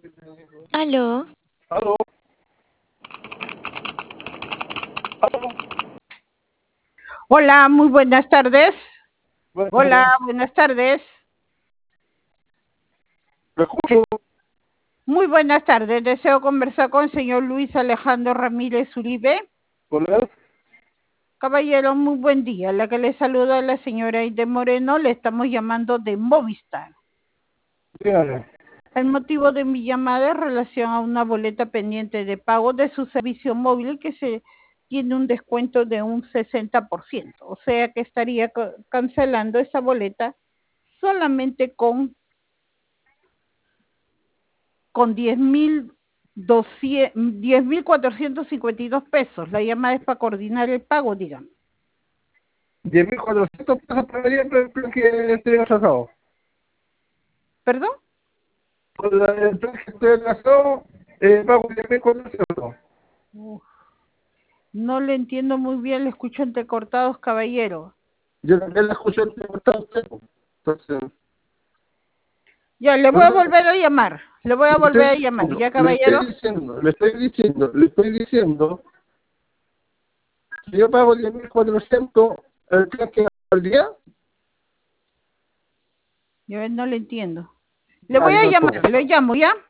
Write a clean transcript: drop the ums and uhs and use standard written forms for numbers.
Aló, Aló, aló, Hola, muy buenas tardes. buenas Hola, tardes. buenas tardes. Lo escucho. Muy buenas tardes. Deseo conversar con el señor Luis Alejandro Ramírez Uribe. Con él, Caballero, muy buen día. La que le saluda es la señora Aide Moreno. Le estamos llamando de Movistar. dígale. El motivo de mi llamada es en relación a una boleta pendiente de pago de su servicio móvil que se tiene un descuento de un 60%. O sea que estaría cancelando esa boleta solamente con 10.452 pesos. La llamada es para coordinar el pago, dígame. 10.400 pesos pagaría por el plan que estoy atrasado. ¿Perdón? Con el plan que estoy atrasado, pago 10.400. Uf, no le entiendo muy bien, le escucho entrecortados, caballero. Yo también la escucho entrecortada a usted. Entonces, Ya, le no, voy a no, volver a llamar. Le voy a le estoy volver a llamar. diciendo, ¿Ya, caballero? le estoy diciendo, si yo pago 10.400, el plan que al día, Yo no le entiendo. Le ya, voy yo a tampoco. llamar, le llamo, ¿ya?